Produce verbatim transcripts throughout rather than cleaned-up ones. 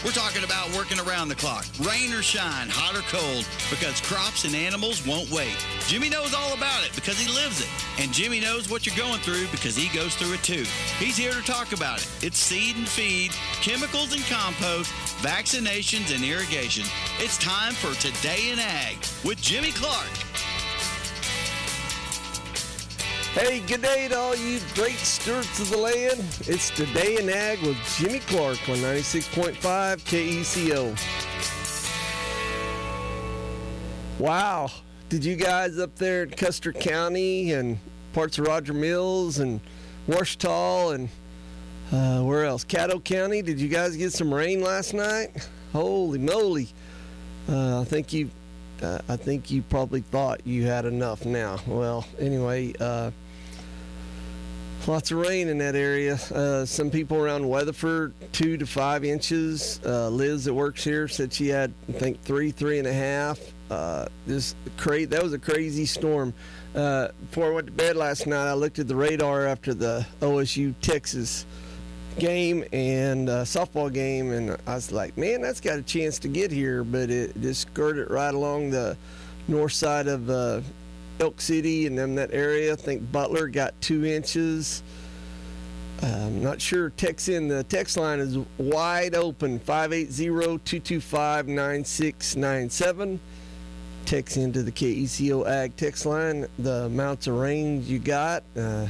We're talking about working around the clock, rain or shine, hot or cold, because crops and animals won't wait. Jimmy knows all about it because he lives it. And Jimmy knows what you're going through because he goes through it too. He's here to talk about it. It's seed and feed, chemicals and compost, vaccinations and irrigation. It's time for Today in Ag with Jimmy Clark. Hey, good day to all you great stewards of the land. It's Today in Ag with Jimmy Clark on ninety-six point five K E C O. Wow. Did you guys up there in Custer County and parts of Roger Mills and Washita and uh, where else? Caddo County, did you guys get some rain last night? Holy moly. Uh, I think you uh, I think you probably thought you had enough now. Well, anyway, uh, lots of rain in that area. Uh, some people around Weatherford, two to five inches. Uh, Liz that works here said she had, I think, three, three and a half. Uh, this cra- that was a crazy storm. Uh, before I went to bed last night, I looked at the radar after the O S U Texas game and uh, softball game, and I was like, man, that's got a chance to get here, but it just skirted right along the north side of uh, Elk City and then that area. I think Butler got two inches. I'm not sure. Text in. The text line is wide open, five eight zero, two two five, nine six nine seven. Text into the K E C O Ag text line the amounts of rain you got. Uh,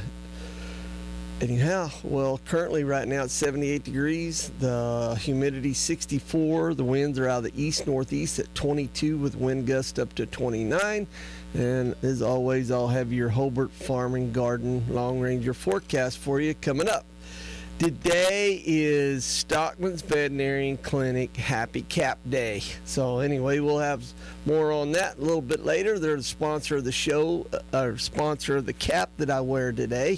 anyhow, well, currently right now it's seventy-eight degrees. The humidity sixty-four. The winds are out of the east-northeast at twenty-two with wind gusts up to twenty-nine. And as always, I'll have your Hobart Farm and Garden Long Ranger forecast for you coming up. Today is Stockman's Veterinary Clinic Happy Cap Day. So anyway, we'll have more on that a little bit later. They're the sponsor of the show, or sponsor of the cap that I wear today.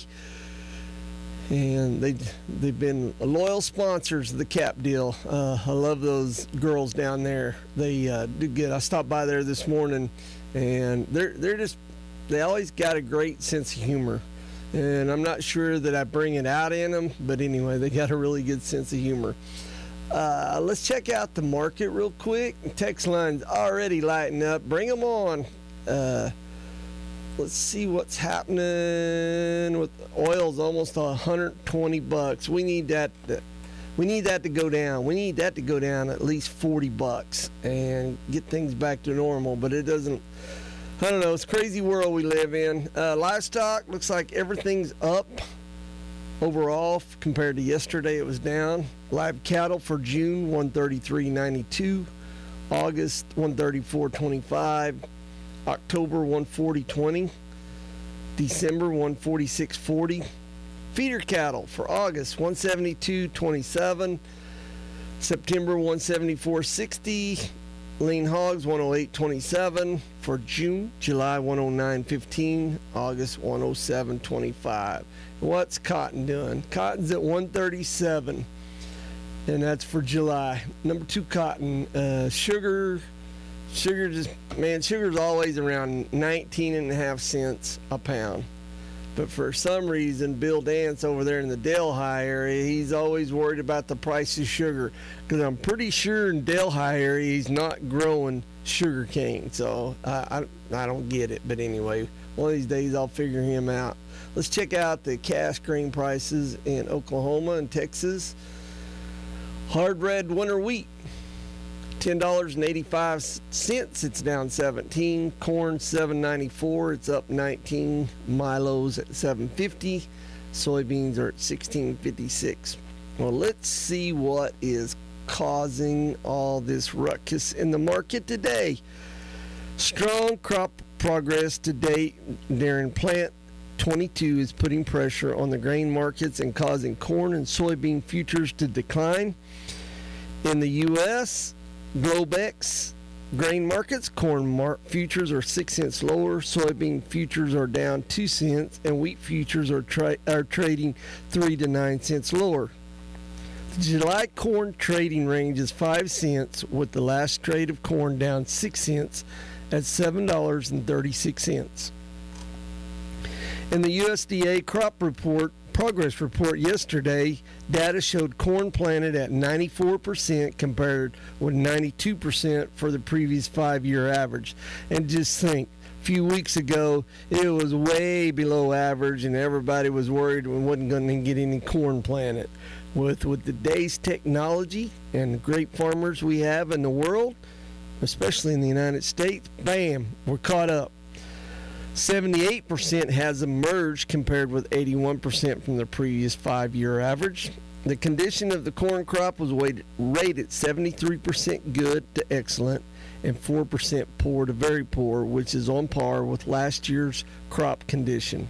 And they, they've been loyal sponsors of the cap deal. Uh, I love those girls down there. They uh, do good. I stopped by there this morning, and they're they're just, they always got a great sense of humor. And I'm not sure that I bring it out in them, but anyway, they got a really good sense of humor. Uh, let's check out the market real quick. Text line's already lighting up. Bring them on. Uh, let's see what's happening with oil's almost one hundred twenty bucks. We need that. To, we need that to go down. We need that to go down at least forty bucks and get things back to normal. But it doesn't. I don't know. It's a crazy world we live in. Uh, livestock looks like everything's up overall compared to yesterday. It was down. Live cattle for June one thirty-three ninety-two, August one thirty-four twenty-five, October one forty twenty, December one forty-six forty. Feeder cattle for August one seventy-two twenty-seven, September one seventy-four sixty. Lean hogs one oh eight twenty-seven for June, July one oh nine fifteen, August one oh seven twenty-five. What's cotton doing? Cotton's at one thirty-seven, and that's for July. Number two cotton, uh, sugar, sugar just, man, sugar's always around nineteen and a half cents a pound. But for some reason, Bill Dance over there in the Delhi area, he's always worried about the price of sugar. Because I'm pretty sure in Delhi area, he's not growing sugar cane. So I, I, I don't get it. But anyway, one of these days I'll figure him out. Let's check out the cash grain prices in Oklahoma and Texas. Hard red winter wheat, ten dollars and eighty-five cents. It's down seventeen. Corn seven ninety-four. It's up nineteen. Milo's at seven fifty. Soybeans are at sixteen fifty-six. Well, let's see what is causing all this ruckus in the market today. Strong crop progress to date during plant twenty-two is putting pressure on the grain markets and causing corn and soybean futures to decline. In the U S, Globex grain markets, corn mar- futures are six cents lower, soybean futures are down two cents, and wheat futures are, tra- are trading three to nine cents lower. The July corn trading range is five cents, with the last trade of corn down six cents at seven dollars and thirty-six cents. In the U S D A crop report, progress report yesterday, data showed corn planted at ninety-four percent compared with ninety-two percent for the previous five-year average. And just think, a few weeks ago, it was way below average, and everybody was worried we wasn't going to get any corn planted. With, with today's technology and the great farmers we have in the world, especially in the United States, bam, we're caught up. seventy-eight percent has emerged compared with eighty-one percent from the previous five-year average. The condition of the corn crop was rated seventy-three percent good to excellent and four percent poor to very poor, which is on par with last year's crop condition.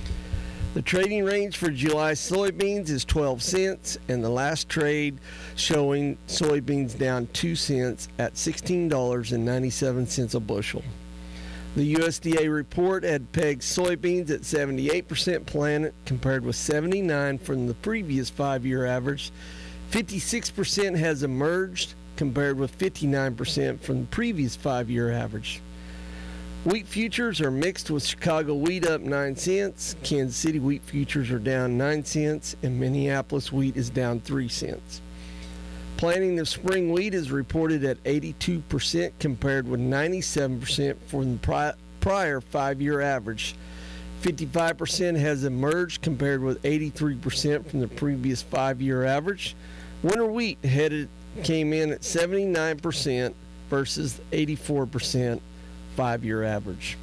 The trading range for July soybeans is twelve cents, and the last trade showing soybeans down two cents at sixteen dollars and ninety-seven cents a bushel. The U S D A report had pegged soybeans at seventy-eight percent planted compared with seventy-nine percent from the previous five-year average. fifty-six percent has emerged compared with fifty-nine percent from the previous five-year average. Wheat futures are mixed with Chicago wheat up nine cents, Kansas City wheat futures are down nine cents, and Minneapolis wheat is down three cents. Planting of spring wheat is reported at eighty-two percent compared with ninety-seven percent for the pri- prior five-year average. fifty-five percent has emerged compared with eighty-three percent from the previous five-year average. Winter wheat headed came in at seventy-nine percent versus eighty-four percent five-year average.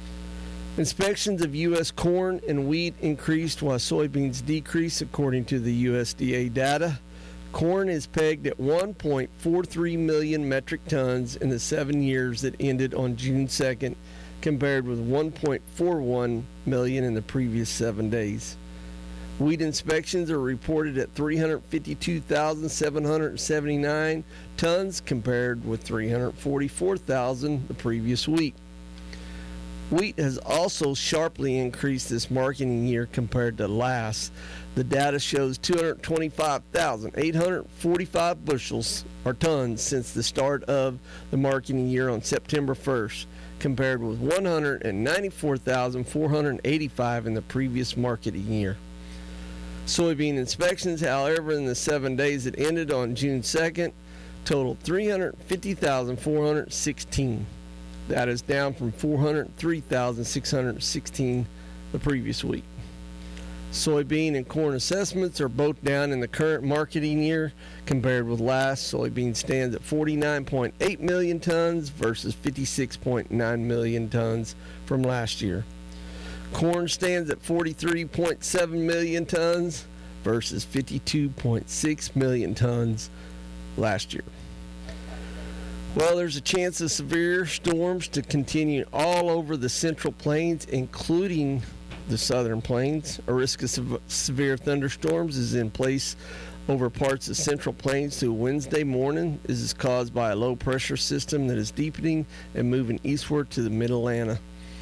Inspections of U S corn and wheat increased while soybeans decreased according to the U S D A data. Corn is pegged at one point four three million metric tons in the seven years that ended on June second, compared with one point four one million in the previous seven days. Wheat inspections are reported at three hundred fifty-two thousand seven hundred seventy-nine tons compared with three hundred forty-four thousand the previous week. Wheat has also sharply increased this marketing year compared to last. The data shows two hundred twenty-five thousand eight hundred forty-five bushels or tons since the start of the marketing year on September first, compared with one hundred ninety-four thousand four hundred eighty-five in the previous marketing year. Soybean inspections, however, in the seven days that ended on June second, totaled three hundred fifty thousand four hundred sixteen. That is down from four hundred three thousand six hundred sixteen the previous week. Soybean and corn assessments are both down in the current marketing year compared with last. Soybean stands at forty-nine point eight million tons versus fifty-six point nine million tons from last year. Corn stands at forty-three point seven million tons versus fifty-two point six million tons last year. Well, there's a chance of severe storms to continue all over the Central Plains, including the Southern Plains. A risk of sev- severe thunderstorms is in place over parts of Central Plains through Wednesday morning. This is caused by a low pressure system that is deepening and moving eastward to the Mid-Atlantic.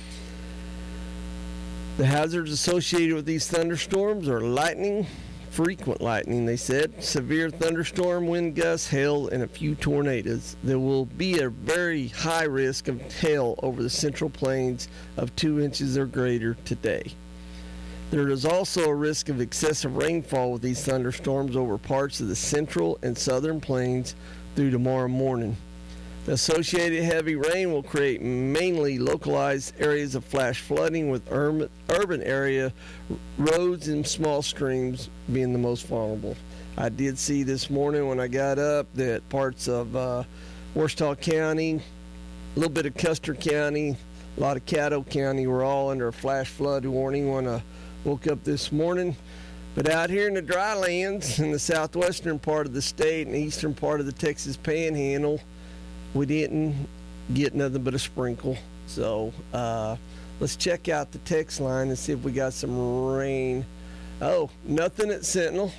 The hazards associated with these thunderstorms are lightning, frequent lightning, they said, severe thunderstorm, wind gusts, hail, and a few tornadoes. There will be a very high risk of hail over the Central Plains of two inches or greater today. There is also a risk of excessive rainfall with these thunderstorms over parts of the Central and Southern Plains through tomorrow morning. The associated heavy rain will create mainly localized areas of flash flooding, with urban, urban area roads and small streams being the most vulnerable. I did see this morning when I got up that parts of uh, Ouachita County, a little bit of Custer County, a lot of Caddo County were all under a flash flood warning when I woke up this morning. But out here in the dry lands in the southwestern part of the state and eastern part of the Texas Panhandle, we didn't get nothing but a sprinkle. So uh, let's check out the text line and see if we got some rain. Oh, nothing at Sentinel.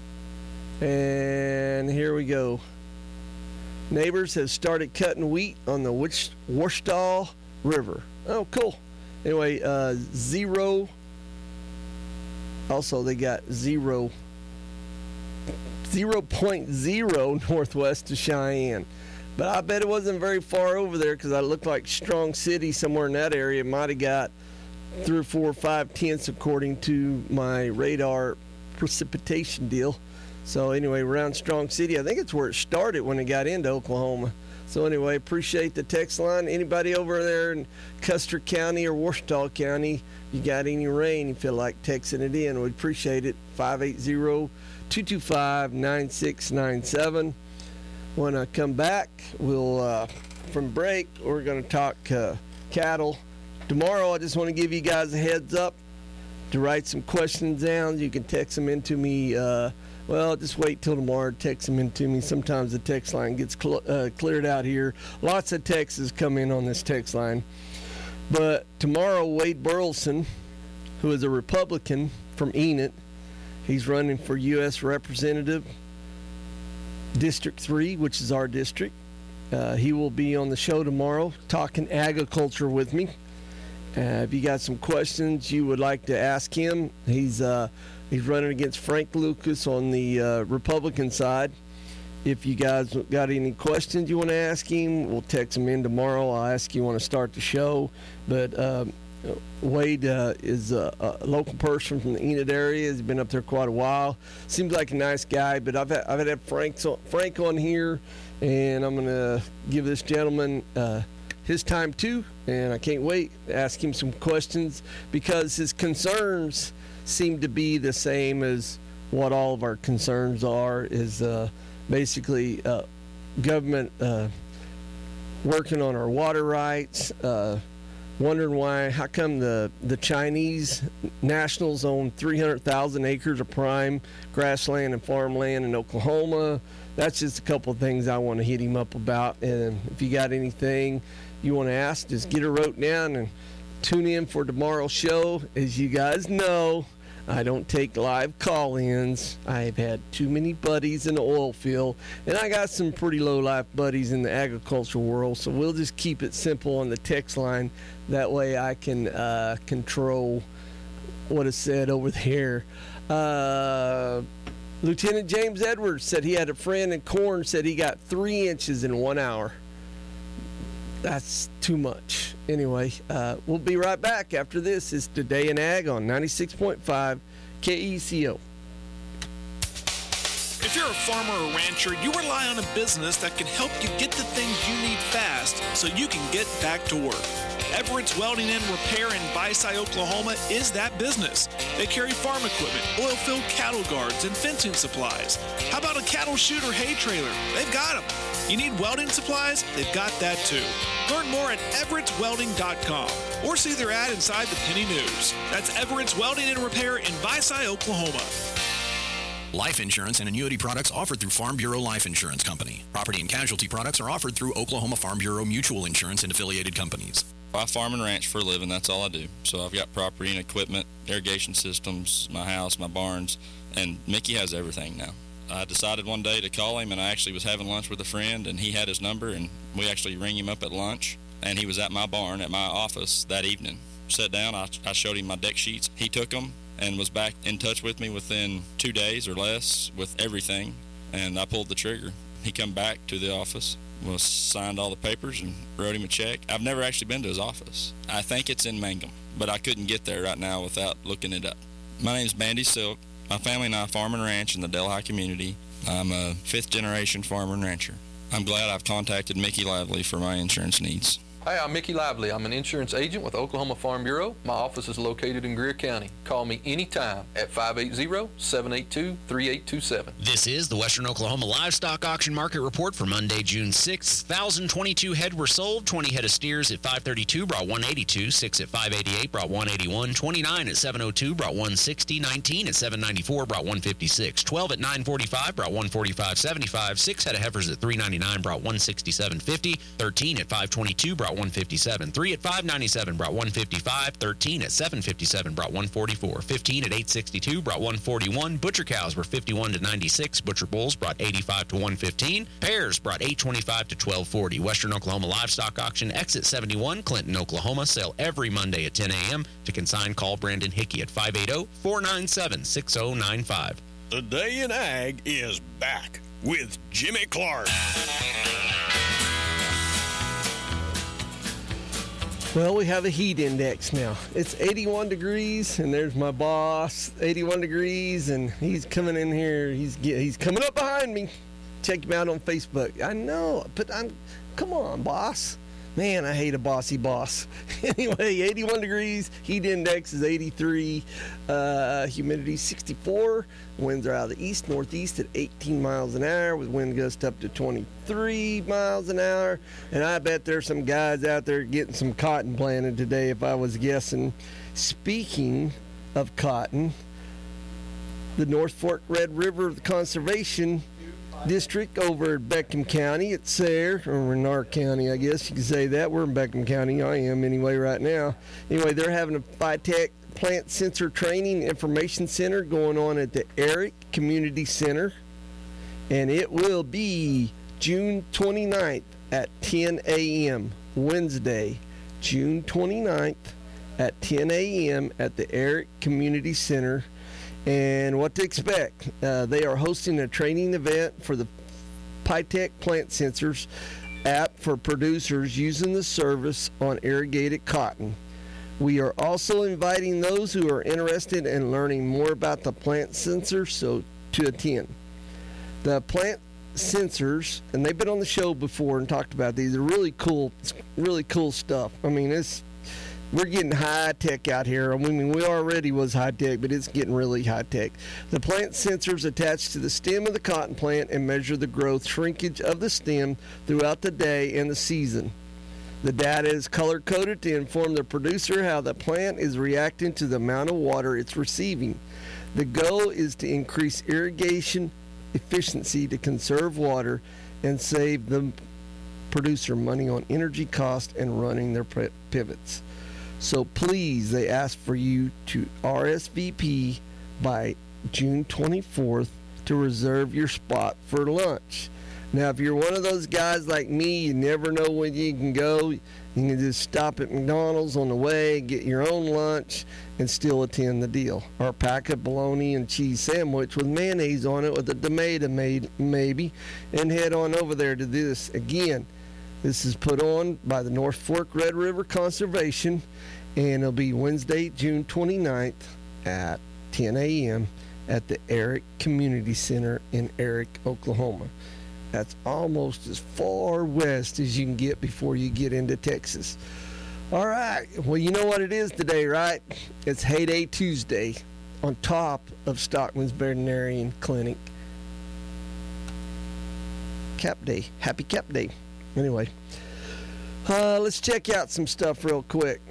And here we go. Neighbors have started cutting wheat on the Ouachita River. Oh, cool. Anyway, uh, zero. Also, they got zero, zero point zero northwest of Cheyenne. But I bet it wasn't very far over there because I looked like Strong City somewhere in that area might have got three or four or five tenths according to my radar precipitation deal. So anyway, around Strong City, I think it's where it started when it got into Oklahoma. So anyway, appreciate the text line. Anybody over there in Custer County or Ouachita County, you got any rain, you feel like texting it in, we'd appreciate it. five eight zero, two two five, nine six nine seven. When I come back, we'll, uh, from break, we're going to talk uh, cattle. Tomorrow, I just want to give you guys a heads up to write some questions down. You can text them into me. Uh, well, just wait till tomorrow. Text them into me. Sometimes the text line gets cl- uh, cleared out here. Lots of texts come in on this text line. But tomorrow, Wade Burleson, who is a Republican from Enid, he's running for U S Representative, District three, which is our district. Uh, he will be on the show tomorrow talking agriculture with me. Uh, if you got some questions you would like to ask him, he's uh, he's running against Frank Lucas on the uh, Republican side. If you guys got any questions you want to ask him, we'll text him in tomorrow. I'll ask you want to start the show. But um, Wade uh, is a, a local person from the Enid area. He's been up there quite a while. Seems like a nice guy. But I've had, I've had Frank's on, Frank on here, and I'm going to give this gentleman uh, his time too, and I can't wait to ask him some questions because his concerns seem to be the same as what all of our concerns are, is uh, basically uh, government uh, working on our water rights, uh, wondering why, how come the, the Chinese nationals own three hundred thousand acres of prime grassland and farmland in Oklahoma. That's just a couple of things I want to hit him up about, and if you got anything you want to ask, just get it wrote down and tune in for tomorrow's show. As you guys know, I don't take live call-ins. I've had too many buddies in the oil field, and I got some pretty low-life buddies in the agricultural world, so we'll just keep it simple on the text line. That way I can uh, control what is said over there. Uh, Lieutenant James Edwards said he had a friend in corn, said he got three inches in one hour. That's too much. Anyway, uh, we'll be right back after this. It's Today in Ag on ninety-six point five K E C O. If you're a farmer or rancher, you rely on a business that can help you get the things you need fast so you can get back to work. Everett's Welding and Repair in Visay, Oklahoma is that business. They carry farm equipment, oil-filled cattle guards, and fencing supplies. How about a cattle chute or hay trailer? They've got them. You need welding supplies? They've got that too. Learn more at everetts welding dot com or see their ad inside the Penny News. That's Everett's Welding and Repair in Visay, Oklahoma. Life insurance and annuity products offered through Farm Bureau Life Insurance Company. Property and casualty products are offered through Oklahoma Farm Bureau Mutual Insurance and affiliated companies. I farm and ranch for a living. That's all I do. So I've got property and equipment, irrigation systems, my house, my barns, and Mickey has everything now. I decided one day to call him, and I actually was having lunch with a friend, and he had his number, and we actually rang him up at lunch, and he was at my barn at my office that evening. Sat down, I, I showed him my deck sheets. He took them and was back in touch with me within two days or less with everything, and I pulled the trigger. He come back to the office, was signed all the papers, and wrote him a check. I've never actually been to his office. I think it's in Mangum, but I couldn't get there right now without looking it up. My name's Bandy Silk. My family and I farm and ranch in the Delhi community. I'm a fifth-generation farmer and rancher. I'm glad I've contacted Mickey Lively for my insurance needs. Hi, I'm Mickey Lively. I'm an insurance agent with Oklahoma Farm Bureau. My office is located in Greer County. Call me anytime at five eight zero, seven eight two, three eight two seven. This is the Western Oklahoma Livestock Auction Market Report for Monday, June sixth. one thousand twenty-two head were sold. twenty head of steers at five thirty-two brought one eighty-two. six at five eighty-eight brought one eighty-one. twenty-nine at seven oh two brought one sixty. nineteen at seven ninety-four brought one fifty-six. twelve at nine forty-five brought one forty-five seventy-five. six head of heifers at three ninety-nine brought one sixty-seven fifty. thirteen at five twenty-two brought one fifty-seven. three at five ninety-seven brought one fifty-five. thirteen at seven fifty-seven brought one forty-four. fifteen at eight sixty-two brought one forty-one. Butcher cows were fifty-one to ninety-six. Butcher bulls brought eighty-five to one fifteen. Pairs brought eight twenty-five to twelve forty. Western Oklahoma Livestock Auction, exit seventy-one, Clinton, Oklahoma. Sale every Monday at ten a.m. To consign, call Brandon Hickey at five eight zero, four nine seven, six zero nine five. Today in Ag is back with Jimmy Clark. Well, we have a heat index now. It's eighty-one degrees, and there's my boss, eighty-one degrees, and he's coming in here. He's he's coming up behind me. Check him out on Facebook. I know, but I'm, come on, boss. Man, I hate a bossy boss. Anyway, eighty-one degrees, heat index is eighty-three, uh, humidity sixty-four, winds are out of the east, northeast at eighteen miles an hour with wind gusts up to twenty-three miles an hour. And I bet there's some guys out there getting some cotton planted today if I was guessing. Speaking of cotton, the North Fork Red River Conservation District over at Beckham County. It's there, or in our county, I guess you could say that. We're in Beckham County. I am anyway right now. Anyway, they're having a Phytech Plant Sensor Training Information Center going on at the Eric Community Center, and it will be June twenty-ninth at ten a.m. Wednesday, June twenty-ninth at ten a.m. at the Eric Community Center. And what to expect. Uh, they are hosting a training event for the Phytech Plant Sensors app for producers using the service on irrigated cotton. We are also inviting those who are interested in learning more about the plant sensors so to attend. The plant sensors, and they've been on the show before and talked about these, are really cool, really cool stuff. I mean, it's We're getting high tech out here. I mean, we already was high tech, but it's getting really high tech. The plant sensors attach to the stem of the cotton plant and measure the growth shrinkage of the stem throughout the day and the season. The data is color coded to inform the producer how the plant is reacting to the amount of water it's receiving. The goal is to increase irrigation efficiency to conserve water and save the producer money on energy cost and running their pivots. So please, they ask for you to R S V P by June twenty-fourth to reserve your spot for lunch. Now, if you're one of those guys like me, you never know when you can go. You can just stop at McDonald's on the way, get your own lunch, and still attend the deal. Or pack a bologna and cheese sandwich with mayonnaise on it with a tomato made, maybe, and head on over there to this. Again, this is put on by the North Fork Red River Conservation, and it'll be Wednesday, June twenty-ninth at ten a.m. at the Eric Community Center in Eric, Oklahoma. That's almost as far west as you can get before you get into Texas. All right. Well, you know what it is today, right? It's Heyday Tuesday on top of Stockman's Veterinarian Clinic. Cap Day. Happy Cap Day. Anyway, uh, let's check out some stuff real quick.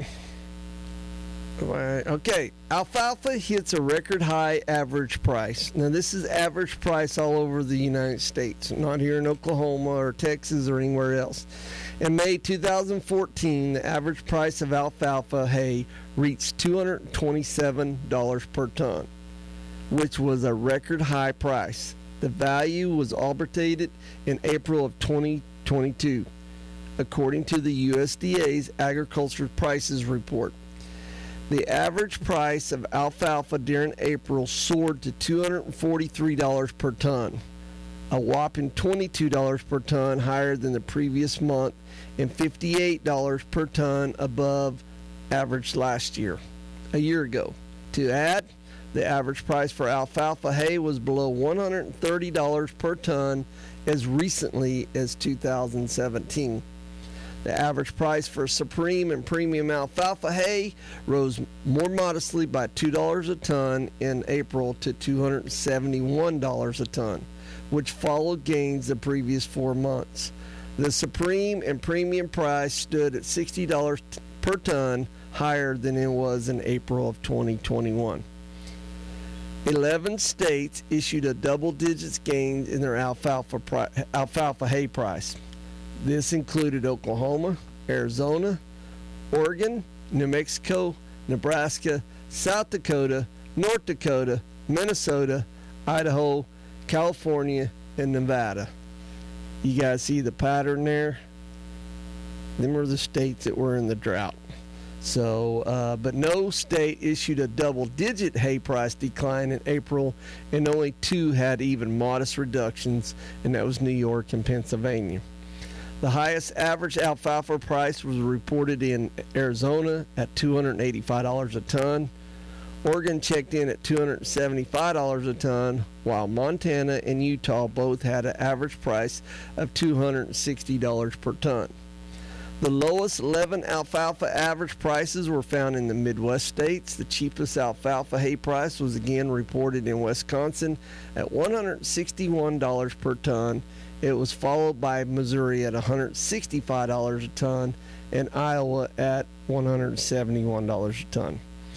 Okay, alfalfa hits a record high average price. Now, this is average price all over the United States, not here in Oklahoma or Texas or anywhere else. In May two thousand fourteen, the average price of alfalfa hay reached two hundred twenty-seven dollars per ton, which was a record high price. The value was arbitrated in April of twenty twenty-two, according to the U S D A's Agriculture Prices Report. The average price of alfalfa during April soared to two hundred forty-three dollars per ton, a whopping twenty-two dollars per ton higher than the previous month and fifty-eight dollars per ton above average last year, a year ago. To add, the average price for alfalfa hay was below one hundred thirty dollars per ton as recently as two thousand seventeen. The average price for Supreme and Premium alfalfa hay rose more modestly by two dollars a ton in April to two hundred seventy-one dollars a ton, which followed gains the previous four months. The Supreme and Premium price stood at sixty dollars per ton, higher than it was in April of twenty twenty-one. eleven states issued a double digits gain in their alfalfa, pri- alfalfa hay price. This included Oklahoma, Arizona, Oregon, New Mexico, Nebraska, South Dakota, North Dakota, Minnesota, Idaho, California, and Nevada. You guys see the pattern there? Them were the states that were in the drought. So, uh, but no state issued a double-digit hay price decline in April, and only two had even modest reductions, and that was New York and Pennsylvania. The highest average alfalfa price was reported in Arizona at two hundred eighty-five dollars a ton. Oregon checked in at two hundred seventy-five dollars a ton, while Montana and Utah both had an average price of two hundred sixty dollars per ton. The lowest eleven alfalfa average prices were found in the Midwest states. The cheapest alfalfa hay price was again reported in Wisconsin at one hundred sixty-one dollars per ton. It was followed by Missouri at one hundred sixty-five dollars a ton and Iowa at one hundred seventy-one dollars a ton.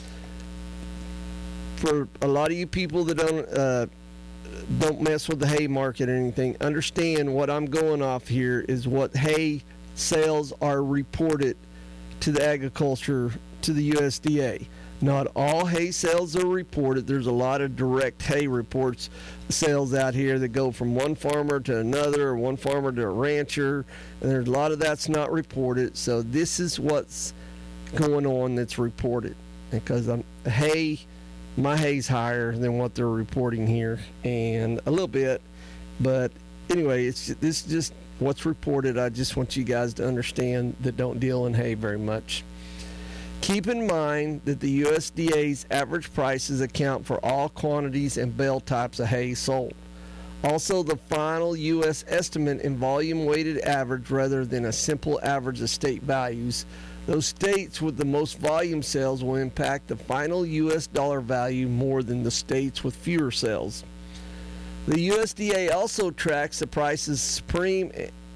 For a lot of you people that don't uh, don't mess with the hay market or anything, understand what I'm going off here is what hay sales are reported to the agriculture, to the U S D A. Not all hay sales are reported. There's a lot of direct hay reports, sales out here that go from one farmer to another, or one farmer to a rancher, and there's a lot of that's not reported. So this is what's going on that's reported, because I'm hay. My hay's higher than what they're reporting here, and a little bit, but anyway, it's this is just what's reported. I just want you guys to understand that don't deal in hay very much. Keep in mind that the U S D A's average prices account for all quantities and bale types of hay sold. Also, the final U S estimate in volume-weighted average rather than a simple average of state values. Those states with the most volume sales will impact the final U S dollar value more than the states with fewer sales. The U S D A also tracks the prices of supreme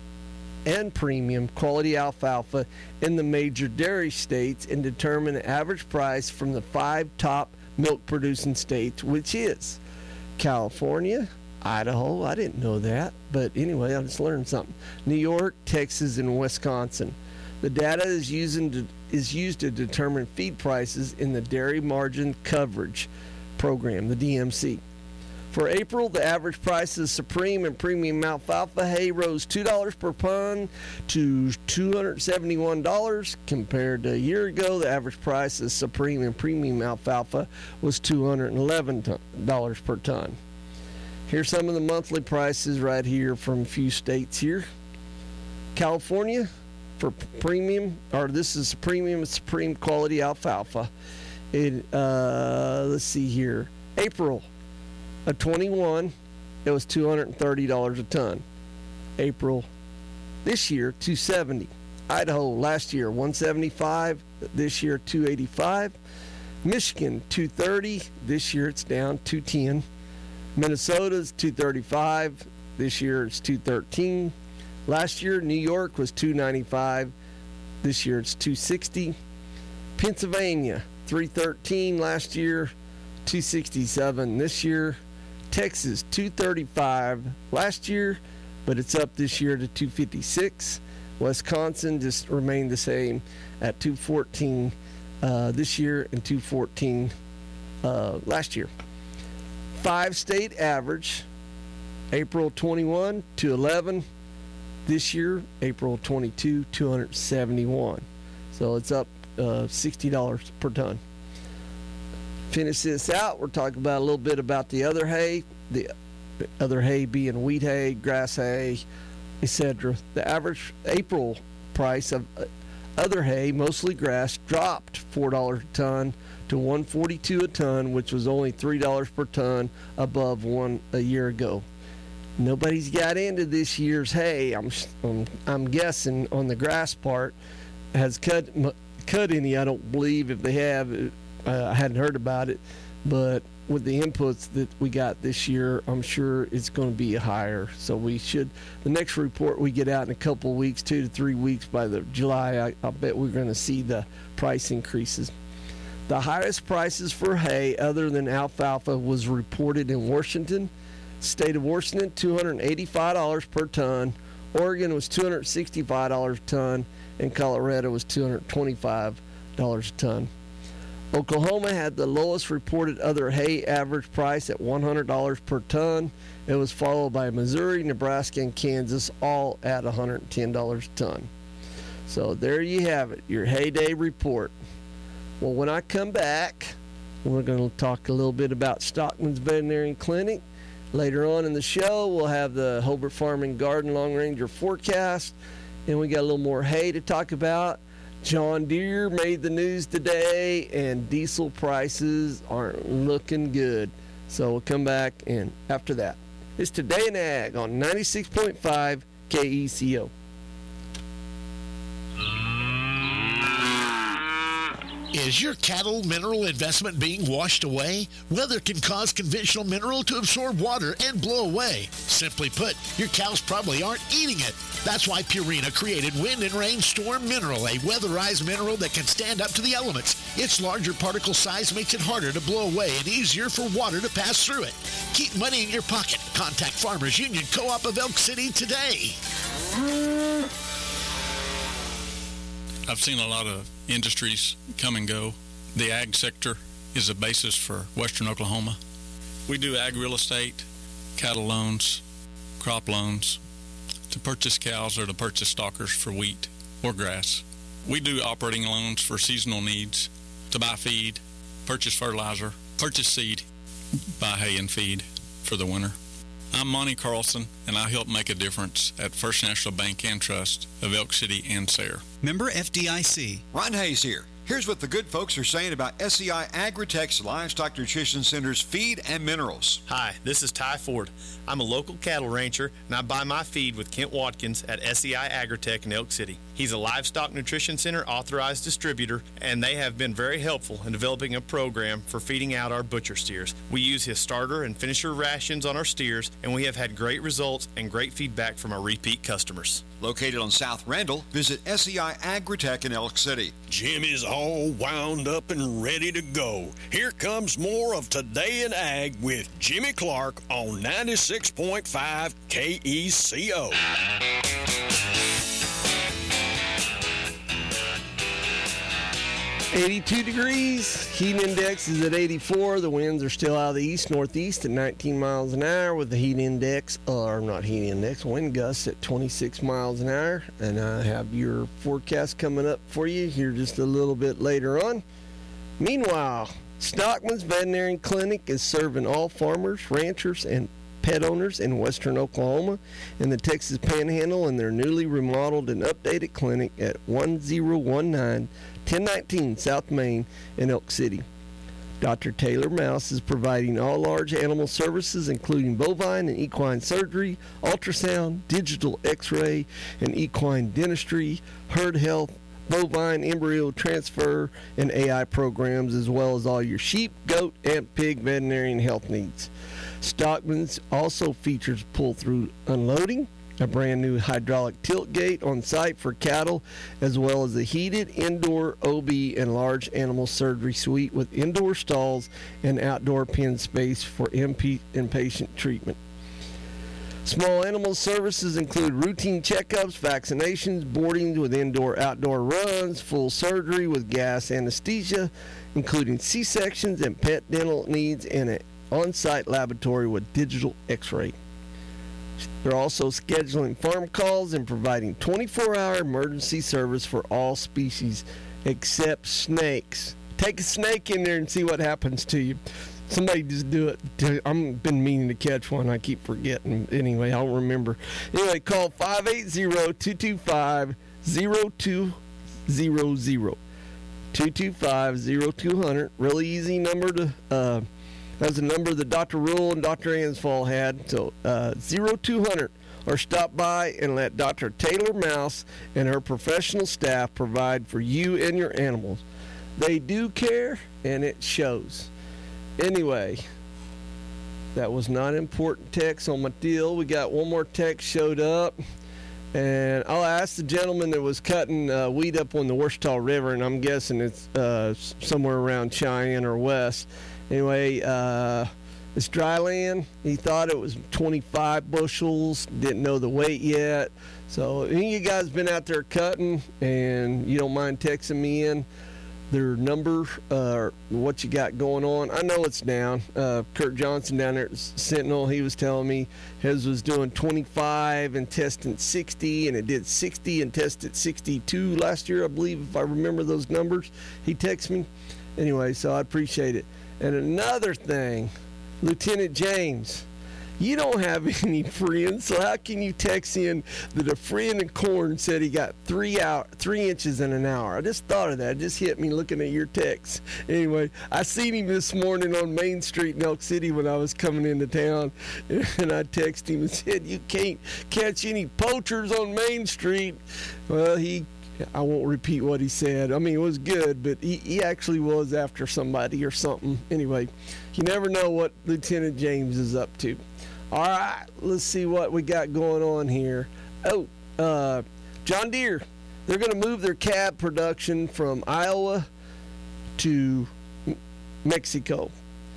and premium quality alfalfa in the major dairy states and determine the average price from the five top milk-producing states, which is California, Idaho, I didn't know that, but anyway, I just learned something, New York, Texas, and Wisconsin. The data is, using to, is used to determine feed prices in the Dairy Margin Coverage Program, the D M C. For April, the average price of Supreme and Premium alfalfa hay rose two dollars per pound to two hundred seventy-one dollars. Compared to a year ago, the average price of Supreme and Premium alfalfa was two hundred eleven dollars per ton. Here's some of the monthly prices right here from a few states here. California, for premium, or this is premium supreme quality alfalfa. It, uh, let's see here. April of twenty-one, it was two hundred thirty dollars a ton. April this year, two hundred seventy dollars. Idaho last year, one hundred seventy-five dollars. This year, two hundred eighty-five dollars. Michigan, two hundred thirty dollars. This year, it's down two hundred ten dollars. Minnesota's two hundred thirty-five dollars. This year, it's two hundred thirteen dollars. Last year, New York was two hundred ninety-five dollars. This year, it's two hundred sixty dollars. Pennsylvania, three hundred thirteen dollars last year, two hundred sixty-seven dollars this year. Texas, two hundred thirty-five dollars last year, but it's up this year to two hundred fifty-six dollars. Wisconsin just remained the same at two hundred fourteen dollars uh, this year and two hundred fourteen dollars uh, last year. Five state average, April twenty-one, two hundred eleven dollars. This year, April twenty-two, two hundred seventy-one dollars. So it's up uh, sixty dollars per ton. Finish this out, we're talking about a little bit about the other hay, the other hay being wheat hay, grass hay, et cetera. The average April price of other hay, mostly grass, dropped four dollars a ton to one hundred forty-two dollars a ton, which was only three dollars per ton above one a year ago. Nobody's got into this year's hay. I'm I'm, I'm guessing on the grass part has cut cut any. I don't believe if they have. Uh, I hadn't heard about it, but with the inputs that we got this year, I'm sure it's going to be higher. So we should. The next report we get out in a couple of weeks, two to three weeks by the July, I, I bet we're going to see the price increases. The highest prices for hay other than alfalfa was reported in Washington. State of Washington, two hundred eighty-five dollars per ton. Oregon was two hundred sixty-five dollars a ton, and Colorado was two hundred twenty-five dollars a ton. Oklahoma had the lowest reported other hay average price at one hundred dollars per ton. It was followed by Missouri, Nebraska, and Kansas, all at one hundred ten dollars a ton. So there you have it, your hay day report. Well, when I come back, we're going to talk a little bit about Stockman's Veterinary Clinic. Later on in the show, we'll have the Hobart Farm and Garden Long Ranger forecast, And we got a little more hay to talk about. John Deere made the news today, and diesel prices aren't looking good. So we'll come back, and after that, it's Today in Ag on ninety-six point five K E C O. Is your cattle mineral investment being washed away? Weather can cause conventional mineral to absorb water and blow away. Simply put, your cows probably aren't eating it. That's why Purina created Wind and Rain Storm Mineral, a weatherized mineral that can stand up to the elements. Its larger particle size makes it harder to blow away and easier for water to pass through it. Keep money in your pocket. Contact Farmers Union Co-op of Elk City today. I've seen a lot of industries come and go. The ag sector is the basis for western Oklahoma. We do ag real estate, cattle loans, crop loans, to purchase cows or to purchase stockers for wheat or grass. We do operating loans for seasonal needs, to buy feed, purchase fertilizer, purchase seed, buy hay and feed for the winter. I'm Monty Carlson, and I help make a difference at First National Bank and Trust of Elk City and Sayre. Member F D I C. Ron Hayes here. Here's what the good folks are saying about S E I Agritech's Livestock Nutrition Center's feed and minerals. Hi, this is Ty Ford. I'm a local cattle rancher, and I buy my feed with Kent Watkins at S E I Agritech in Elk City. He's a Livestock Nutrition Center authorized distributor, and they have been very helpful in developing a program for feeding out our butcher steers. We use his starter and finisher rations on our steers, and we have had great results and great feedback from our repeat customers. Located on South Randall, visit S E I Agritech in Elk City. Jim is all wound up and ready to go. Here comes more of Today in Ag with Jimmy Clark on ninety-six point five K E C O. eighty-two degrees, heat index is at eighty-four. The winds are still out of the east northeast at nineteen miles an hour with the heat index, or not heat index, wind gusts at twenty-six miles an hour. And I have your forecast coming up for you here just a little bit later on. Meanwhile, Stockman's Veterinary Clinic is serving all farmers, ranchers, and pet owners in western Oklahoma and the Texas Panhandle in their newly remodeled and updated clinic at one oh one nine ten nineteen South Main in Elk City. Doctor Taylor Mouse is providing all large animal services including bovine and equine surgery, ultrasound, digital x-ray, and equine dentistry, herd health, bovine embryo transfer, and A I programs, as well as all your sheep, goat, and pig veterinarian health needs. Stockman's also features pull-through unloading, a brand new hydraulic tilt gate on site for cattle, as well as a heated indoor O B and large animal surgery suite with indoor stalls and outdoor pen space for inpatient treatment. Small animal services include routine checkups, vaccinations, boardings with indoor-outdoor runs, full surgery with gas anesthesia, including C-sections and pet dental needs, and an on-site laboratory with digital x-ray. They're also scheduling farm calls and providing twenty-four hour emergency service for all species except snakes. Take a snake in there and see what happens to you. Somebody just do it. I've been meaning to catch one. I keep forgetting. Anyway, I don't remember. Anyway, call five eight zero, two two five, zero two zero zero. two two five, zero two zero zero. Really easy number to... Uh, That's the number that Doctor Rule and Doctor Ansfall had. So uh, zero two hundred, or stop by and let Doctor Taylor Mouse and her professional staff provide for you and your animals. They do care, and it shows. Anyway, that was not important text on my deal. We got one more text showed up. And I'll ask the gentleman that was cutting uh, weed up on the Ouachita River, and I'm guessing it's uh, somewhere around Cheyenne or west. Anyway, uh, it's dry land. He thought it was twenty-five bushels, didn't know the weight yet. So if any of you guys been out there cutting and you don't mind texting me in their number, uh, what you got going on. I know it's down. Uh, Kurt Johnson down there at Sentinel, he was telling me his was doing twenty-five and testing sixty, and it did sixty and tested sixty-two last year, I believe, if I remember those numbers. He texted me. Anyway, so I appreciate it. And another thing, Lieutenant James, You don't have any friends, so how can you text in that a friend in corn said he got three hour, three inches in an hour? I just thought of that. It just hit me looking at your text. Anyway, I seen him this morning on Main Street in Elk City when I was coming into town, and I texted him and said, you can't catch any poachers on Main Street. Well, he, I won't repeat what he said. I mean, it was good, but he, he actually was after somebody or something. Anyway, you never know what Lieutenant James is up to. All right, let's see what we got going on here. Oh, uh, John Deere, they're going to move their cab production from Iowa to Mexico.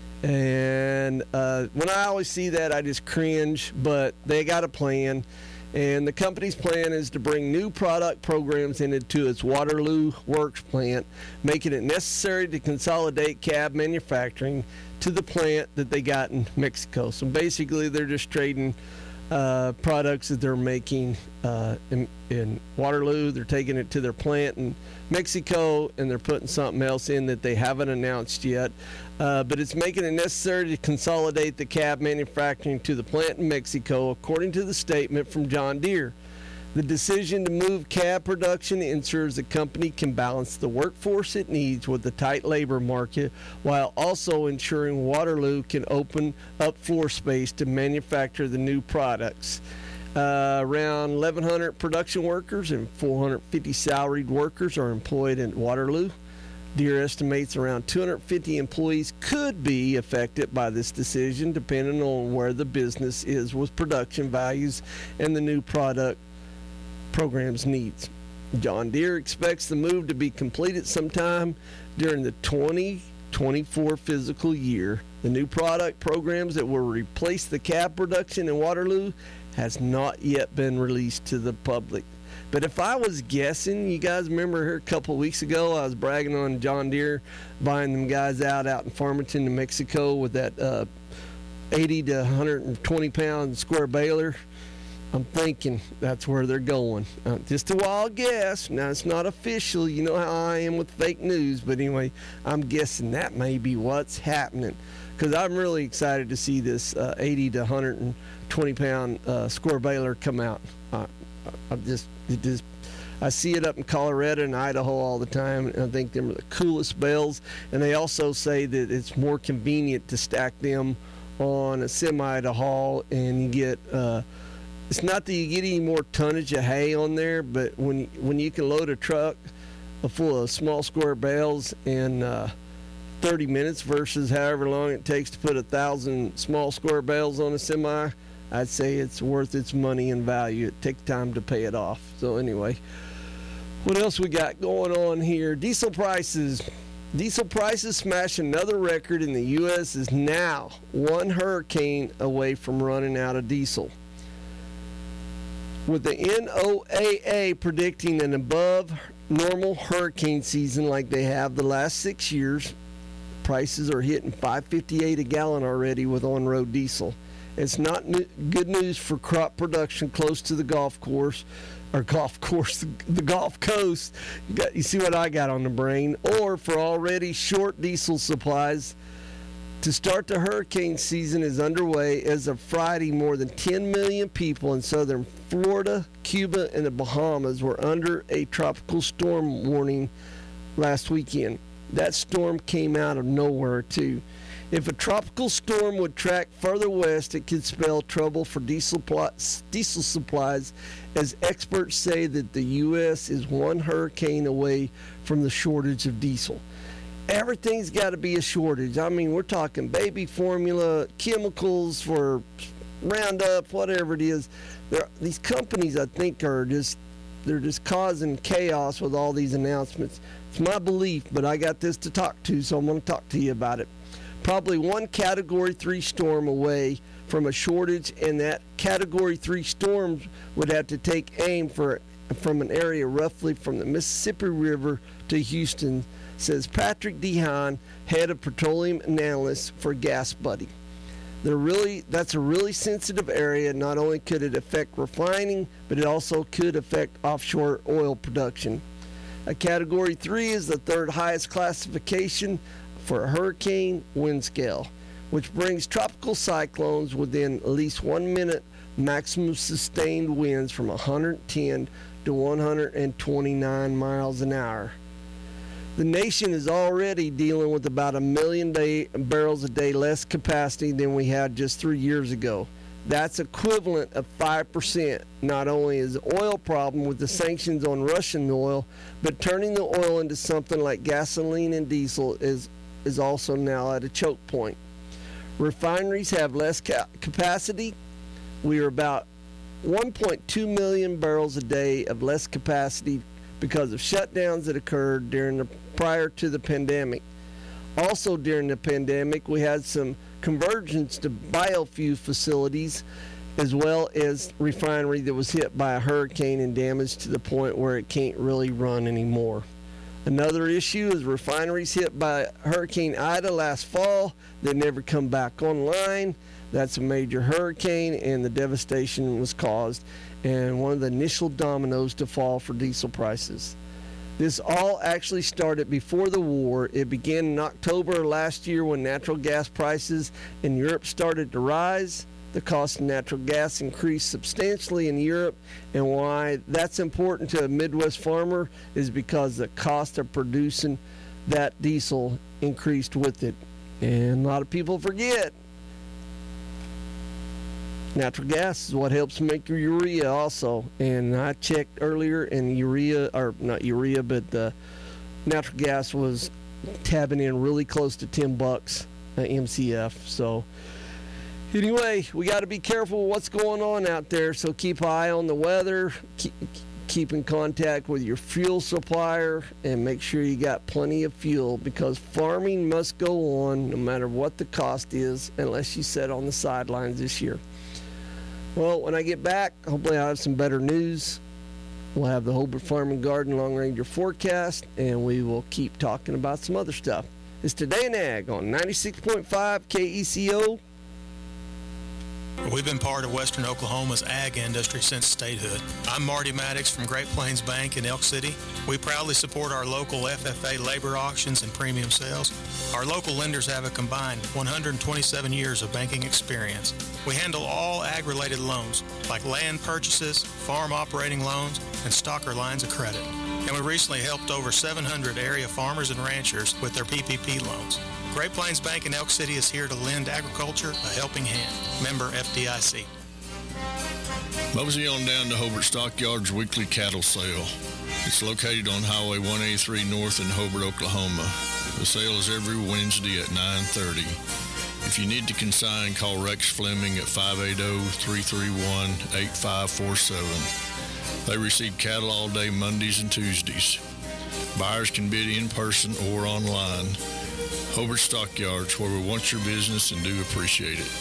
And uh, when I always see that, I just cringe, but they got a plan. And the company's plan is to bring new product programs into its Waterloo Works plant, making it necessary to consolidate cab manufacturing to the plant that they got in Mexico. So basically, they're just trading uh, products that they're making uh, in, in Waterloo. They're taking it to their plant in Mexico, and they're putting something else in that they haven't announced yet. Uh, but it's making it necessary to consolidate the cab manufacturing to the plant in Mexico, according to the statement from John Deere. The decision to move cab production ensures the company can balance the workforce it needs with the tight labor market, while also ensuring Waterloo can open up floor space to manufacture the new products. Uh, around eleven hundred production workers and four hundred fifty salaried workers are employed in Waterloo. Deere estimates around two hundred fifty employees could be affected by this decision, depending on where the business is with production values and the new product program's needs. John Deere expects the move to be completed sometime during the twenty twenty-four fiscal year. The new product programs that will replace the cab production in Waterloo has not yet been released to the public. But if I was guessing, you guys remember here a couple of weeks ago, I was bragging on John Deere buying them guys out out in Farmington, New Mexico with that uh, eighty to one hundred twenty pound square baler. I'm thinking that's where they're going. Uh, just a wild guess. Now, it's not official. You know how I am with fake news. But anyway, I'm guessing that may be what's happening. Because I'm really excited to see this uh, eighty to one hundred twenty pound uh, square baler come out. Uh, I'm just, it just, I see it up in Colorado and Idaho all the time. And I think they're the coolest bales. And they also say that it's more convenient to stack them on a semi to haul. And you get... Uh, It's not that you get any more tonnage of hay on there, but when you, when you can load a truck full of small square bales in uh, thirty minutes versus however long it takes to put a thousand small square bales on a semi, I'd say it's worth its money and value. It takes time to pay it off. So anyway, what else we got going on here? Diesel prices. Diesel prices smash another record, and the U S is now one hurricane away from running out of diesel. With the N O A A predicting an above normal hurricane season like they have the last six years, prices are hitting five fifty-eight a gallon already with on-road diesel. It's not new, good news for crop production close to the golf course, or golf course, the, the Gulf Coast. You, got, you see what I got on the brain, or for already short diesel supplies. To start the hurricane season is underway. As of Friday, more than ten million people in southern Florida, Cuba, and the Bahamas were under a tropical storm warning last weekend. That storm came out of nowhere, too. If a tropical storm would track further west, it could spell trouble for diesel, pl- diesel supplies, as experts say that the U S is one hurricane away from the shortage of diesel. Everything's got to be a shortage. I mean, we're talking baby formula, chemicals for Roundup, whatever it is. There, these companies, I think, are just, they're just causing chaos with all these announcements. It's my belief, but I got this to talk to, so I'm going to talk to you about it. Probably one Category three storm away from a shortage, and that Category three storm would have to take aim for from an area roughly from the Mississippi River to Houston, says Patrick DeHaan, head of petroleum analysts for Gas Buddy. They're really, that's a really sensitive area. Not only could it affect refining, but it also could affect offshore oil production. A Category three is the third highest classification for a hurricane wind scale. which brings tropical cyclones within at least one minute maximum sustained winds from one hundred ten to one hundred twenty-nine miles an hour. The nation is already dealing with about a million day, barrels a day less capacity than we had just three years ago. That's equivalent of five percent. Not only is the oil problem with the sanctions on Russian oil, but turning the oil into something like gasoline and diesel is, is also now at a choke point. Refineries have less ca- capacity. We are about one point two million barrels a day of less capacity because of shutdowns that occurred during the prior to the pandemic. Also during the pandemic, we had some conversions to biofuel facilities, as well as refinery that was hit by a hurricane and damaged to the point where it can't really run anymore. Another issue is refineries hit by Hurricane Ida last fall. They never come back online. That's a major hurricane, and the devastation was caused, and one of the initial dominoes to fall for diesel prices. This all actually started before the war. It began in October last year when natural gas prices in Europe started to rise. The cost of natural gas increased substantially in Europe, and why that's important to a Midwest farmer is because the cost of producing that diesel increased with it. And a lot of people forget natural gas is what helps make your urea also. And I checked earlier, and urea, or not urea, but the natural gas was tabbing in really close to ten bucks a M C F. So anyway, we got to be careful what's going on out there. So keep an eye on the weather, keep, keep in contact with your fuel supplier, and make sure you got plenty of fuel, because farming must go on no matter what the cost is, unless you sit on the sidelines this year. Well, when I get back, hopefully I'll have some better news. We'll have the Hobart Farm and Garden Long Ranger forecast, and we will keep talking about some other stuff. It's Today in Ag on ninety-six point five K E C O. We've been part of Western Oklahoma's ag industry since statehood. I'm Marty Maddox from Great Plains Bank in Elk City. We proudly support our local F F A labor auctions and premium sales. Our local lenders have a combined one hundred twenty-seven years of banking experience. We handle all ag-related loans, like land purchases, farm operating loans, and stocker lines of credit. And we recently helped over seven hundred area farmers and ranchers with their P P P loans. Great Plains Bank in Elk City is here to lend agriculture a helping hand. Member F D I C. Mosey on down to Hobart Stockyards weekly cattle sale. It's located on Highway one eighty-three North in Hobart, Oklahoma. The sale is every Wednesday at nine thirty. If you need to consign, call Rex Fleming at five eight zero, three three one, eight five four seven. They receive cattle all day Mondays and Tuesdays. Buyers can bid in person or online. Hobart Stockyards, where we want your business and do appreciate it.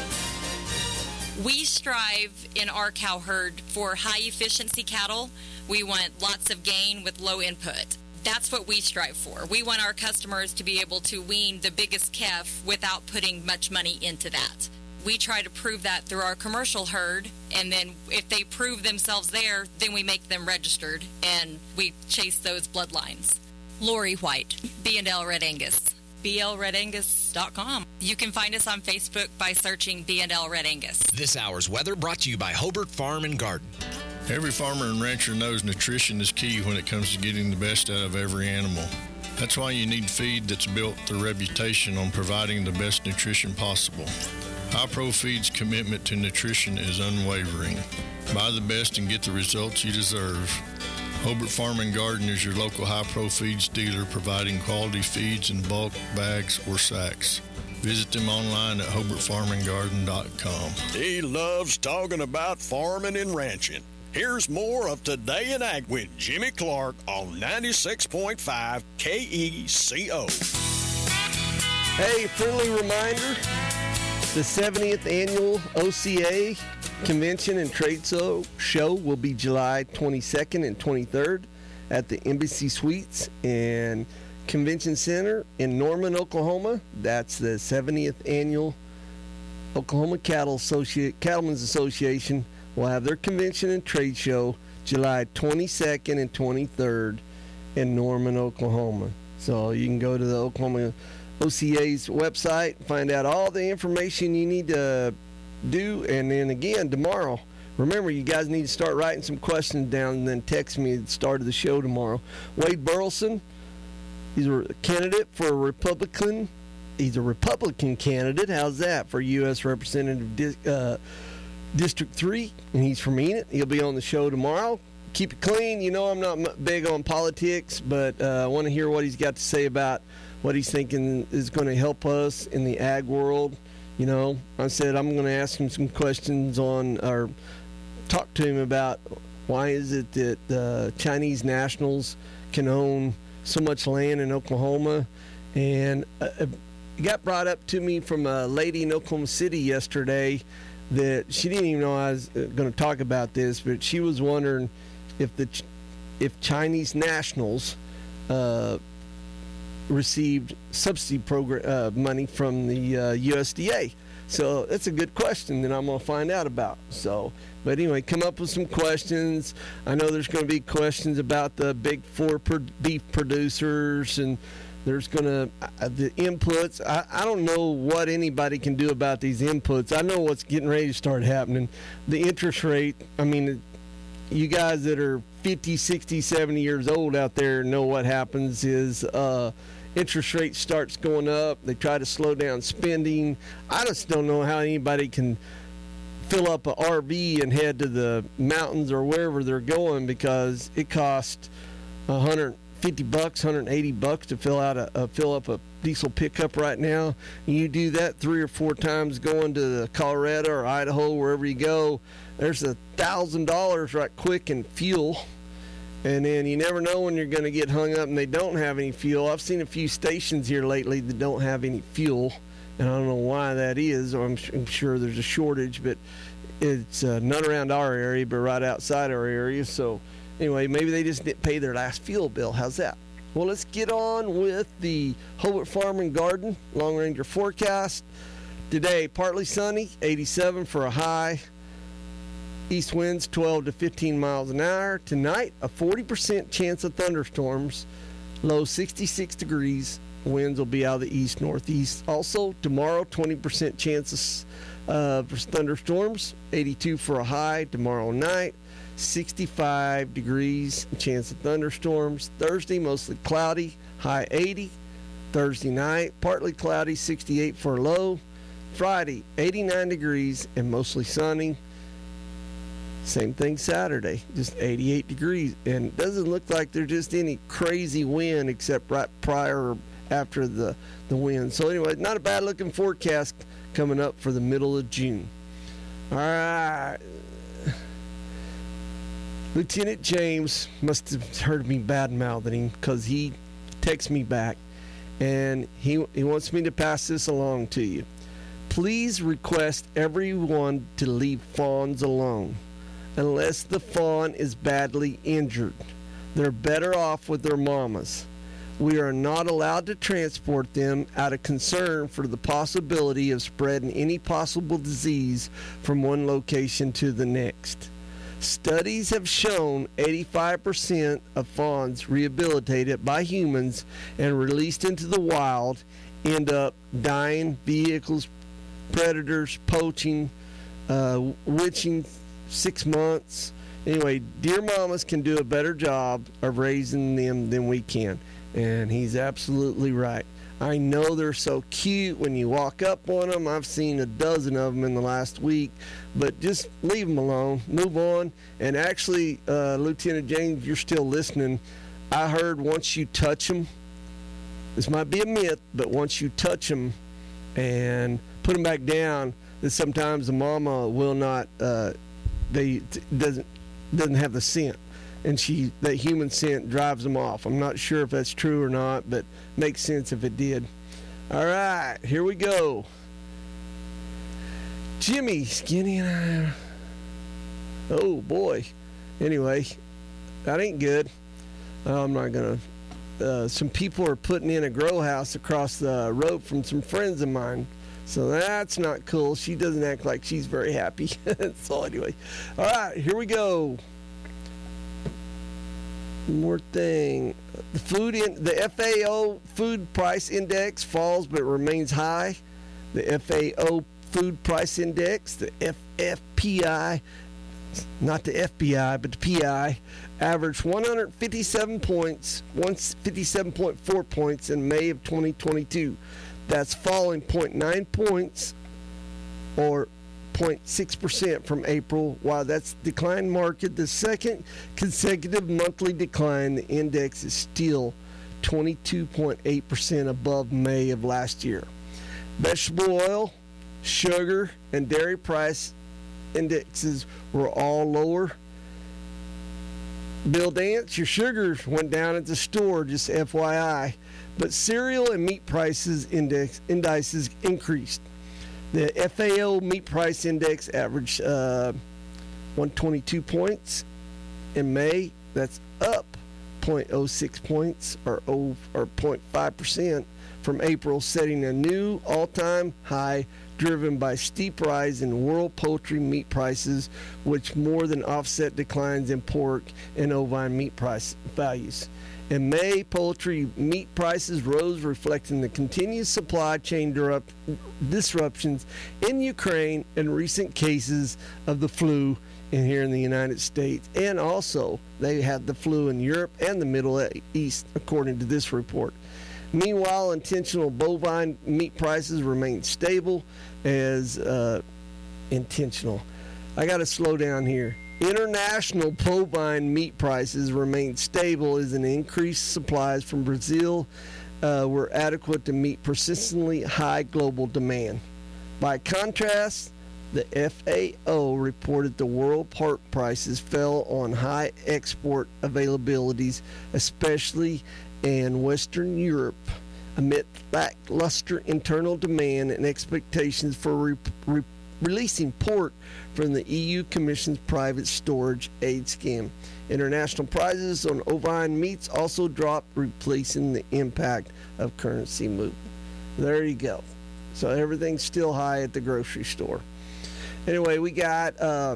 We strive in our cow herd for high efficiency cattle. We want lots of gain with low input. That's what we strive for. We want our customers to be able to wean the biggest calf without putting much money into that. We try to prove that through our commercial herd, and then if they prove themselves there, then we make them registered, and we chase those bloodlines. Lori White, B and L Red Angus. B L red angus dot com. You can find us on Facebook by searching B and L Red Angus. This hour's weather brought to you by Hobart Farm and Garden. Every farmer and rancher knows nutrition is key when it comes to getting the best out of every animal. That's why you need feed that's built the reputation on providing the best nutrition possible. Hi-Pro Feed's commitment to nutrition is unwavering. Buy the best and get the results you deserve. Hobart Farm and Garden is your local Hi-Pro Feeds dealer, providing quality feeds in bulk, bags, or sacks. Visit them online at hobart farm and garden dot com. He loves talking about farming and ranching. Here's more of Today in Ag with Jimmy Clark on ninety-six point five K E C O. Hey, friendly reminder, the seventieth Annual O C A Convention and Trade Show will be July twenty-second and twenty-third at the Embassy Suites and Convention Center in Norman, Oklahoma. That's the seventieth Annual Oklahoma Cattle Associate, Cattlemen's Association will have their convention and trade show July twenty-second and twenty-third in Norman, Oklahoma. So you can go to the Oklahoma O C A's website, find out all the information you need to do. And then again, tomorrow, remember, you guys need to start writing some questions down and then text me at the start of the show tomorrow. Wade Burleson, he's a candidate for a Republican. He's a Republican candidate. How's that for U S Representative uh, District three? And he's from Enid. He'll be on the show tomorrow. Keep it clean. You know I'm not big on politics, but uh, I want to hear what he's got to say about what he's thinking is going to help us in the ag world. You know, I said I'm going to ask him some questions on, or talk to him about why is it that uh, Chinese nationals can own so much land in Oklahoma. And uh, it got brought up to me from a lady in Oklahoma City yesterday that she didn't even know I was going to talk about this, but she was wondering if the if Chinese nationals uh, received subsidy program uh, money from the uh, U S D A. So that's a good question that I'm going to find out about. So, but anyway, come up with some questions. I know there's going to be questions about the big four per beef producers, and there's going to uh, the inputs. I, I don't know what anybody can do about these inputs. I know what's getting ready to start happening. The interest rate, I mean, you guys that are fifty, sixty, seventy years old out there know what happens is uh, interest rate starts going up. They try to slow down spending. I just don't know how anybody can fill up an R V and head to the mountains or wherever they're going, because it costs one hundred fifty bucks, one hundred eighty bucks to fill out a, a fill up a diesel pickup right now. And you do that three or four times going to Colorado or Idaho, wherever you go, there's a thousand dollars right quick in fuel. And then you never know when you're going to get hung up and they don't have any fuel. I've seen a few stations here lately that don't have any fuel, and I don't know why that is, or I'm, I'm sure there's a shortage, but it's uh, not around our area, but right outside our area. So anyway, maybe they just didn't pay their last fuel bill. How's that? Well, let's get on with the Hobart Farm and Garden Long Ranger forecast. Today, partly sunny, eighty-seven for a high. East winds twelve to fifteen miles an hour. Tonight, a forty percent chance of thunderstorms. Low sixty-six degrees. Winds will be out of the east northeast. Also, tomorrow, twenty percent chances uh, for thunderstorms. eighty-two for a high tomorrow night. sixty-five degrees. Chance of thunderstorms. Thursday, mostly cloudy. High eighty. Thursday night, partly cloudy. sixty-eight for a low. Friday, eighty-nine degrees and mostly sunny. Same thing Saturday, just eighty-eight degrees. And it doesn't look like there's just any crazy wind except right prior or after the, the wind. So anyway, not a bad looking forecast coming up for the middle of June. All right. Lieutenant James must have heard me bad-mouthing him, because he texted me back, and he, he wants me to pass this along to you. Please request everyone to leave fawns alone. Unless the fawn is badly injured, they're better off with their mamas. We are not allowed to transport them out of concern for the possibility of spreading any possible disease from one location to the next. Studies have shown eighty-five percent of fawns rehabilitated by humans and released into the wild end up dying, vehicles, predators, poaching, uh, witching, six months. Anyway, dear mamas can do a better job of raising them than we can. And he's absolutely right. I know they're so cute when you walk up on them. I've seen a dozen of them in the last week. But just leave them alone. Move on. And actually, uh, Lieutenant James, you're still listening. I heard once you touch them, this might be a myth, but once you touch them and put them back down, that sometimes the mama will not... Uh, they doesn't doesn't have the scent, and she that human scent drives them off. I'm not sure if that's true or not, but makes sense if it did. All right, here we go. Jimmy Skinny and I. Oh boy. Anyway, that ain't good. Uh, I'm not gonna. Uh, some people are putting in a grow house across the road from some friends of mine. So that's not cool. She doesn't act like she's very happy. So anyway, all right, here we go. One more thing. The food in the F A O food price index falls but remains high. The F A O food price index, the F F P I, not the F B I, but the P I, averaged one hundred fifty-seven points, one hundred fifty-seven point four points in May of twenty twenty-two. That's falling zero point nine points or zero point six percent from April. While that's declined market, the second consecutive monthly decline, the index is still twenty-two point eight percent above May of last year. Vegetable oil, sugar, and dairy price indexes were all lower. Bill Dance, your sugar went down at the store, just F Y I. But cereal and meat prices index indices increased. The F A O meat price index averaged uh, one hundred twenty-two points in May. That's up zero point zero six points or, or zero point five percent from April, setting a new all-time high driven by steep rise in world poultry meat prices, which more than offset declines in pork and ovine meat price values. In May, poultry meat prices rose, reflecting the continued supply chain disruptions in Ukraine and recent cases of the flu in here in the United States. And also, they had the flu in Europe and the Middle East, according to this report. Meanwhile, intentional bovine meat prices remain stable as uh, intentional. I got to slow down here. International bovine meat prices remain stable as an increased supplies from Brazil uh, were adequate to meet persistently high global demand. By contrast, the F A O reported the world pork prices fell on high export availabilities, especially in Western Europe, amid lackluster internal demand and expectations for re- re- releasing pork from the E U Commission's private storage aid scheme. International prices on ovine meats also dropped, replacing the impact of currency movement. There you go. So everything's still high at the grocery store. Anyway, we got uh,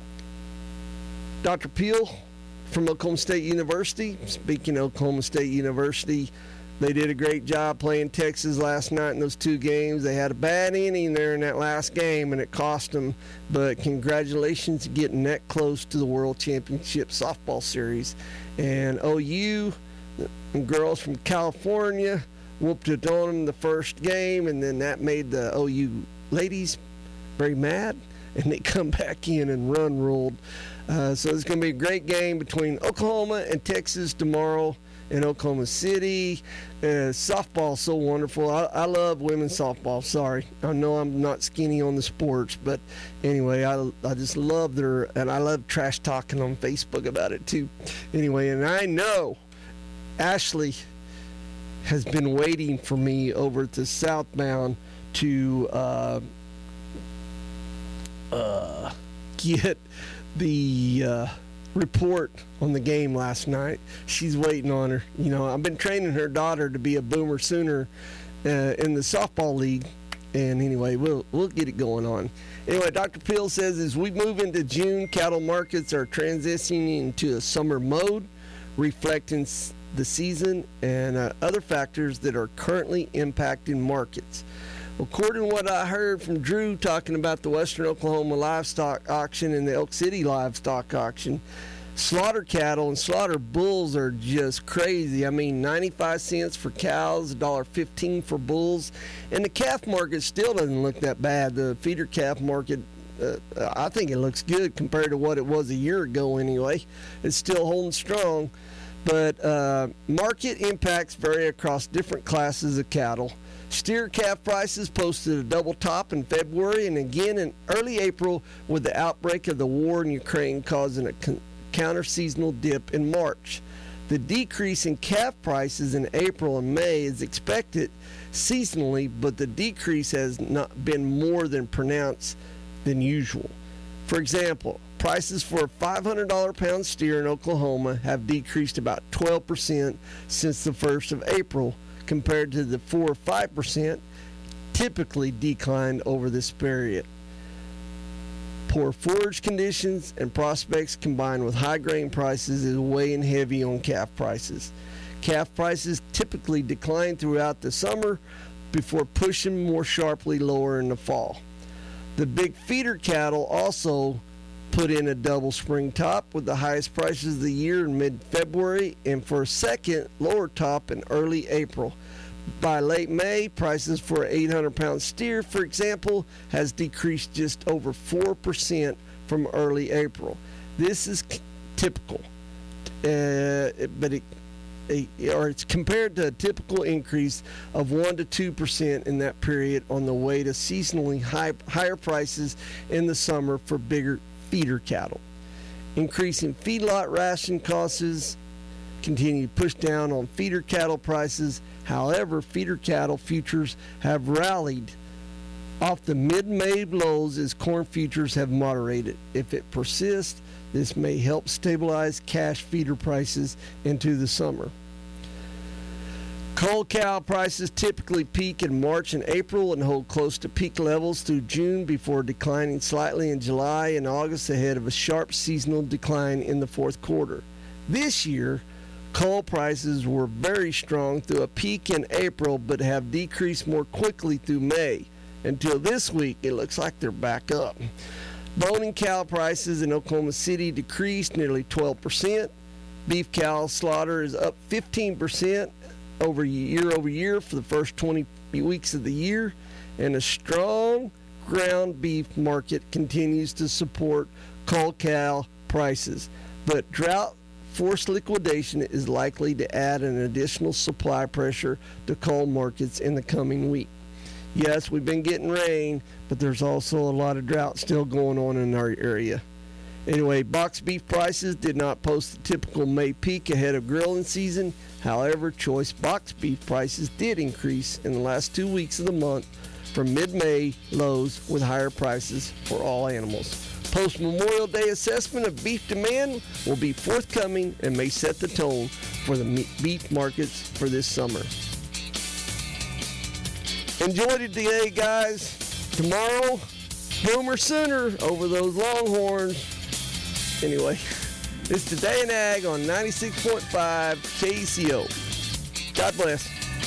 Doctor Peel from Oklahoma State University. Speaking of Oklahoma State University, they did a great job playing Texas last night in those two games. They had a bad inning there in that last game, and it cost them. But congratulations getting that close to the World Championship Softball Series. And O U, and girls from California, whooped it on them the first game, and then that made the O U ladies very mad, and they come back in and run ruled. Uh, so it's going to be a great game between Oklahoma and Texas tomorrow in Oklahoma City. Uh, softball is so wonderful. I, I love women's softball. Sorry, I know I'm not skinny on the sports, but anyway, I, I just love their, and I love trash talking on Facebook about it too. Anyway, and I know Ashley has been waiting for me over at the Southbound to uh, uh, get the uh, report on the game last night. She's waiting on her. You know, I've been training her daughter to be a Boomer Sooner uh, in the softball league. And anyway, we'll we'll get it going on. Anyway, Doctor Peel says as we move into June, cattle markets are transitioning into a summer mode, reflecting the season and uh, other factors that are currently impacting markets. According to what I heard from Drew talking about the Western Oklahoma livestock auction and the Elk City livestock auction, slaughter cattle and slaughter bulls are just crazy. I mean, ninety-five cents for cows, one dollar fifteen for bulls, and the calf market still doesn't look that bad. The feeder calf market, uh, I think it looks good compared to what it was a year ago anyway. It's still holding strong, but uh, market impacts vary across different classes of cattle. Steer calf prices posted a double top in February and again in early April, with the outbreak of the war in Ukraine causing a con- counter-seasonal dip in March. The decrease in calf prices in April and May is expected seasonally, but the decrease has not been more than pronounced than usual. For example, prices for a five hundred dollars pound steer in Oklahoma have decreased about twelve percent since the first of April, compared to the four or five percent typically declined over this period. Poor forage conditions and prospects combined with high grain prices is weighing heavy on calf prices. Calf prices typically decline throughout the summer before pushing more sharply lower in the fall. The big feeder cattle also put in a double spring top with the highest prices of the year in mid-February and for a second lower top in early April. By late May, prices for an eight hundred pound steer, for example, has decreased just over four percent from early April. This is c- typical, uh, but it, it, or it's compared to a typical increase of one to two percent in that period on the way to seasonally high, higher prices in the summer for bigger feeder cattle. Increasing feedlot ration costs continue to push down on feeder cattle prices. However, feeder cattle futures have rallied off the mid-May lows as corn futures have moderated. If it persists, this may help stabilize cash feeder prices into the summer. Cull cow prices typically peak in March and April and hold close to peak levels through June before declining slightly in July and August ahead of a sharp seasonal decline in the fourth quarter. This year, cull prices were very strong through a peak in April but have decreased more quickly through May. Until this week, it looks like they're back up. Boning cow prices in Oklahoma City decreased nearly twelve percent. Beef cow slaughter is up fifteen percent over year over year for the first twenty weeks of the year, and a strong ground beef market continues to support cull cow prices. But drought forced liquidation is likely to add an additional supply pressure to cull markets in the coming week. Yes, we've been getting rain, but there's also a lot of drought still going on in our area. Anyway, box beef prices did not post the typical May peak ahead of grilling season. However, choice box beef prices did increase in the last two weeks of the month from mid-May lows with higher prices for all animals. Post-Memorial Day assessment of beef demand will be forthcoming and may set the tone for the beef markets for this summer. Enjoy it today, guys. Tomorrow, Boomer Sooner over those Longhorns. Anyway, it's Today in Ag on ninety-six point five K E C O. God bless.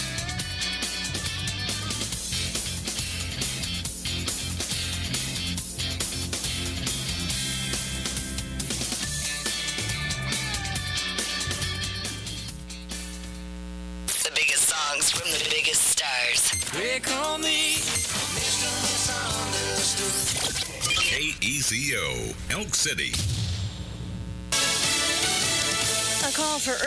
The biggest songs from the biggest stars. They call me Mister Misunderstood. K E C O, Elk City. A call for